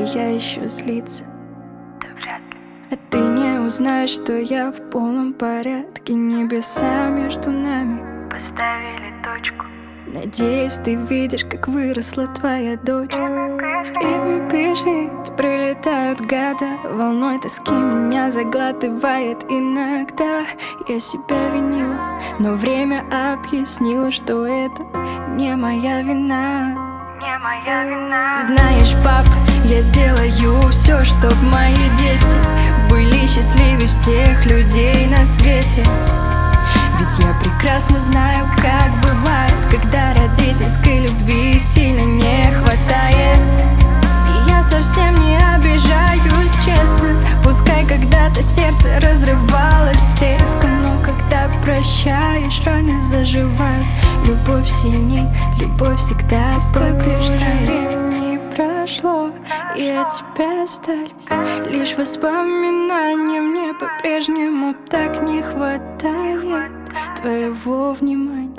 я ищу злиться. Да вряд ли. А ты не узнаешь, что я в полном порядке. Небеса между нами Поставили точку. Надеюсь, ты видишь, как выросла твоя дочка. Время бежит, пролетают года. Волной тоски меня заглатывает иногда. Я себя винила, но время объяснило, что это не моя вина. Не моя вина. Знаешь, пап, я сделаю все, чтоб мои дети были счастливее всех людей на свете. Ведь я прекрасно знаю, как бывает, когда родительской любви сильно не хватает. И я совсем не обижаюсь, честно. Пускай когда-то сердце разрывалось с треском, но когда прощаешь, раны заживают. Любовь сильней, любовь всегда. Сколько же времени прошло, и от тебя остались лишь воспоминания. Мне по-прежнему так не хватает твоего внимания.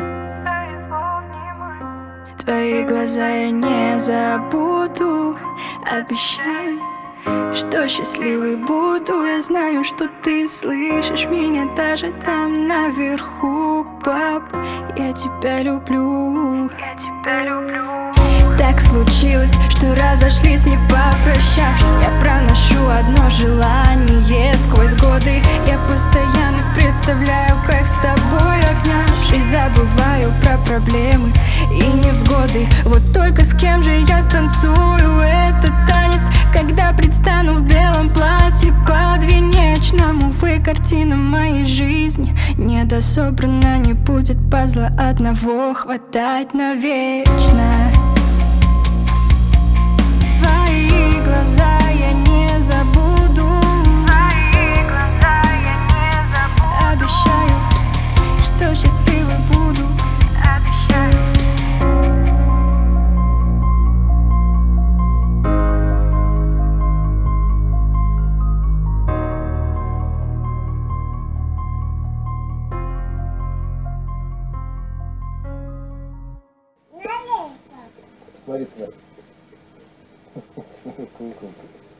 Твои глаза я не забуду, обещаю, что счастливой буду. Я знаю, что ты слышишь меня даже там наверху, пап. Я тебя люблю. Я тебя люблю. Так случилось, что разошлись, не попрощавшись. Я проношу одно желание сквозь годы. Я постоянно представляю, как с тобой обнявшись, забываю про проблемы и невзгоды. Вот только с кем же я станцую этот танец, когда предстану в белом платье подвенечному? Увы, картина моей жизни недособрана. Не будет пазла одного хватать навечно. Твои глаза я не забуду. Твои глаза я не забуду. Обещаю, что счастливой буду. Обещаю. Смотри сюда. Куколка.